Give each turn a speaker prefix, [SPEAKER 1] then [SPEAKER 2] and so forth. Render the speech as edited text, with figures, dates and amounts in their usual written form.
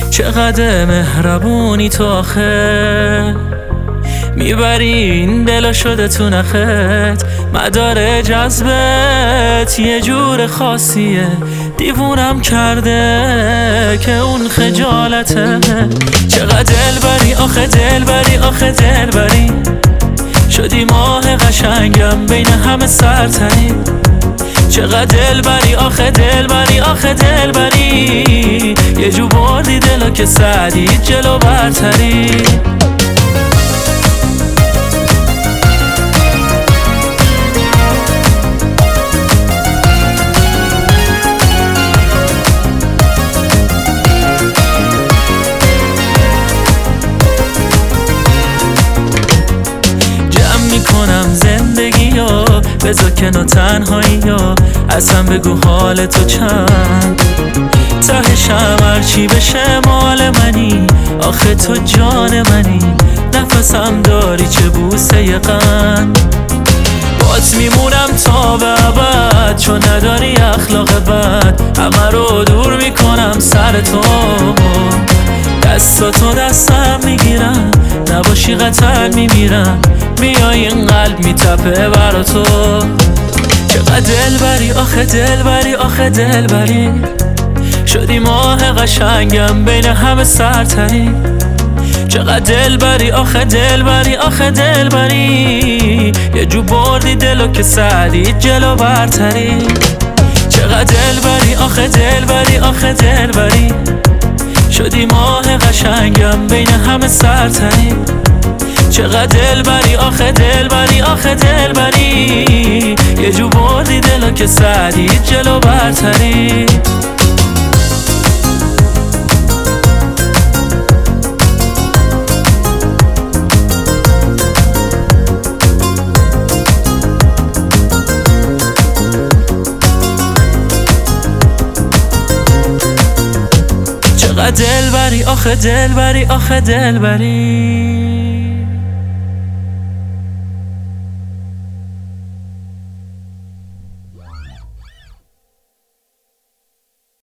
[SPEAKER 1] چقدر مهربونی تو آخه، میبری این دلو شده تو نخت. مدار جذبت یه جور خاصیه، دیوونم کرده که اون خجالته. چقدر دلبری آخه دلبری آخه دلبری، شدی ماه قشنگم بین همه سرتری. چقدر دلبری آخه دلبری آخه دلبری، یه جو بردی دلو که سعدی جلو برتری. بذار کنار تنهایی یا اصلا بگو حال تو چند. تهشم هرچی بشه مال منی، آخه تو جان منی. نفسم داری چه بوسه قند، بات میمونم تا به ابد. چون نداری اخلاق بد، همه رو دور میکنم سر تو. دستاتو دستم میگیرم، نباشی قطر میمیرم. میای این قلب میتپه برا تو. چقدر دلبری آخه دلبری آخه دلبری، شدی ماه قشنگم بین همه سرتری. چقدر دلبری آخه دلبری آخه دلبری، یه جو بردی دلو که سعدی جلو برتری. چقدر دلبری آخه دلبری آخه دلبری، شدی ماه قشنگم بین همه سرتری. چقدر دلبری آخه دلبری آخه دلبری، یه جو بردی دلو که سعدی جلو برتری. چقدر دلبری آخه دلبری آخه دلبری.